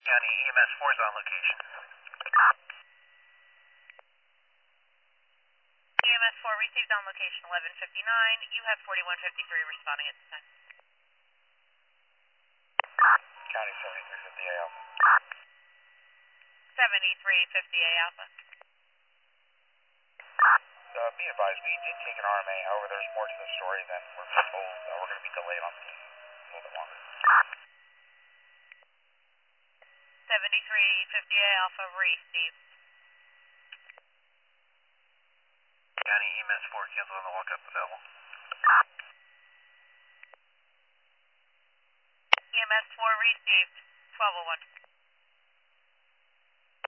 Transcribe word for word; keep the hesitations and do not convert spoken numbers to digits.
County E M S four is on location. E M S four received on location eleven fifty-nine. You have forty-one fifty-three responding at this time. County seventy-three fifty A Alpha. seventy-three fifty A Alpha. Uh, be advised, we did take an R M A, however there's more to the story than we're told. Uh, we're going to be delayed on this a little bit longer. seventy-three fifty A Alpha received. County E M S four, cancel on the walk-up available. E M S four received, twelve oh one.